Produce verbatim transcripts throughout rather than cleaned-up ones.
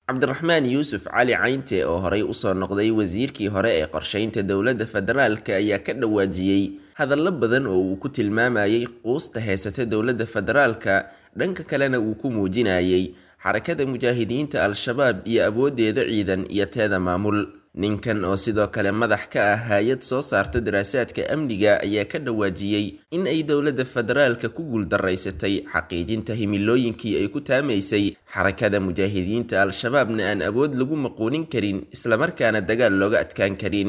cabdiraxmaan yuusuf cali caynte oo horey usoo noqday wasiirkii hore ee qorsheynta dowladda federaalka ayaa ka dhawaajiyey hadallo badan oo uu ku tilmaamayay quusta heysata dowladda federaalka, dhanka kalena uu ku muujinayay xarakada mujaahidiinta al-shabaab iyo awoodeeda ciidan iyo teeda maamul. ninkan oo sidoo kale madax ka ah hay-ad soo saarta daraasaadka amniga ayaa ka dhawaajiyey in ay dowladda federaalka ku guuldaraysatay xaqiijinta himilooyinkii ay ku taamaysay xarakada mujaahidiinta al-shabaabna aan awood lagu maquunin karin islamarkaana dagaal looga adkaan karin.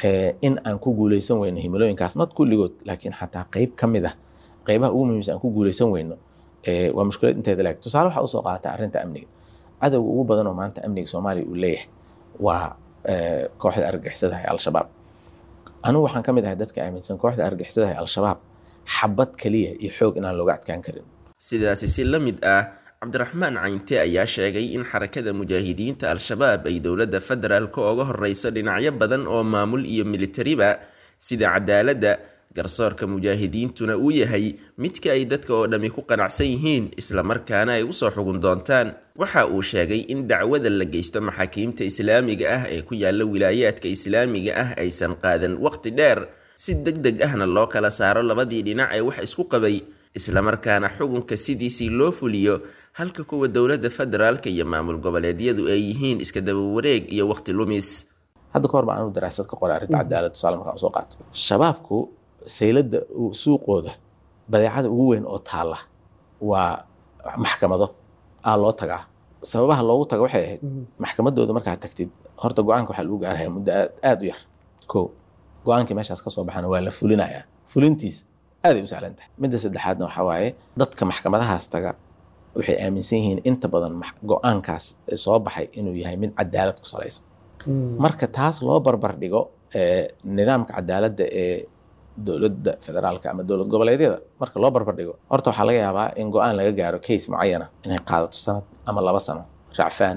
in aan ku guuleysan weyno himilooyinkaas not kulligood laakiin xataa qayb ka mid ah qaybaha ugu muhiimsan aan ku guuleysan weyno waa mushkilad inteeda laag. tusaale waxaa usoo qaata arrinta amniga. cadowga ugu badan oo maanta amniga soomaaliya uu leeyahay waa kooxda argagixisada ee al-shabaab. anigu waxaan ka mid ahay dadka aaminsan kooxda argagixisada ee al-shabaab xabad kaliya iyo xoog inaan looga adkaan karin. sidaasi si la mid ah, cabdiraxmaan caynte ayaa sheegay in xarakada mujaahidiinta al-shabaab ay dowladda federaalka uga horeyso dhinacyo badan oo maamul iyo militariba, sida cadaaladda. garsoorka mujaahidiintuna uu yahay midka ay dadka oo dhammi ku qanacsan yihiin islamarkaana ay usoo xugun doontaan. waxa uu sheegay in dacwada la geysto maxaakiimta islaamiga ah ee ku yaala wilaayaadka islaamiga ah aysan qaadan waqti dheer, si deg deg ahna loo kala saaro labadii dhinac ee wax isku qabay, islamarkaana xukunka sidiisii loo fuliyo, halka kuwa dowladda federaalka iyo maamul goboleedyadu ay yihiin iska daba wareeg iyo waqti lumis. hadda kahor baan anu daraasad ka qoray arrinta cadaalad. tusaale markaan usoo qaato, shabaabku saylada suuqooda badeecada ugu weyn oo taala waa maxkamado aa loo tagaa. sababaha loogu taga waxay ahayd maxkamadooda markaad tagtid horta go-aanka waxaa lagu gaaraya muddo aad u yar. ko go-aankii meeshaas ka soo baxana waa la fulinayaa, fulintiis aaday u sahlan tahay. midda saddexaadna waxaa waaye dadka maxkamadahaas taga waxay aaminsan yihiin inta badan go-aankaas soo baxay inuu yahay mid cadaalad ku salaysan. marka taas loo barbar dhigo nidaamka cadaaladda ee dowladda federaalka ama dowlad goboleedyada, marka loo barbar dhigo horta waxaa laga yaabaa in go-aan laga gaaro case mucayana inay qaadato sanad ama laba sano racfaan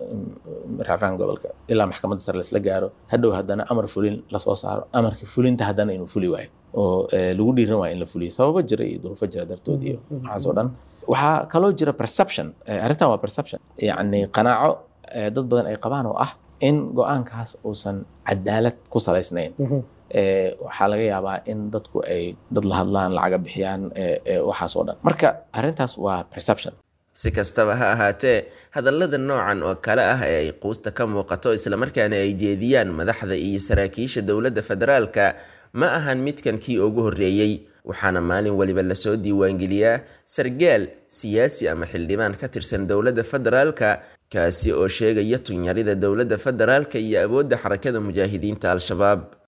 racfaan gobolka ilaa maxkamadda sare laisla gaaro, hadhow haddana amar fulin lasoo saaro, amarkii fulinta haddana inuu fuli waayo oo lagu dhiiran waayo in la fuliyo sababo jira iyo duruufo jira dartood iyo waxaas oo dhan. waxaa kaloo jira perception. arrintan waa perception, yacni qanaaco dad badan ay qabaan oo ah in go-aankaas uusan cadaalad ku salaysnayn. waxaa laga yaabaa in dadku ay dad la hadlaan, lacaga bixiyaan, waxaas oo dhan. marka arrintaas waa perception. si kastaba ha ahaatee, hadallada noocan oo kale ah ee ay quusta ka muuqato islamarkaana ay jeediyaan madaxda iyo saraakiisha dowladda federaalka ma ahan midkan kii ugu horreeyey, waxaana maalin waliba lasoo diiwaangeliyaa sargaal siyaasi ama xildhibaan ka tirsan dowladda federaalka kaasi oo sheegaya tunyarida dowladda federaalka iyo awoodda xarakada mujaahidiinta al-shabaab.